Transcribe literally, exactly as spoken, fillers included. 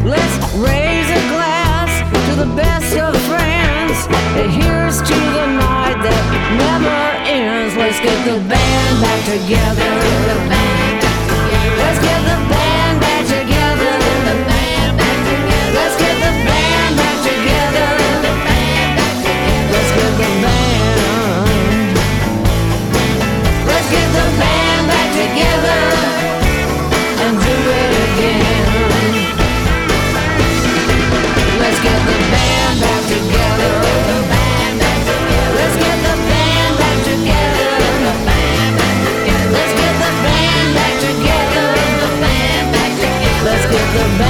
Let's raise a glass to the best of friends. And here's to the night that never ends. Let's get the band back together. Let's get the band back together. Let's get the band back together. Let's get the band. Let's get the band back together and do it again. Let's get the band back together. Let's get the band back together. Let's get the band back together. Let's get the band.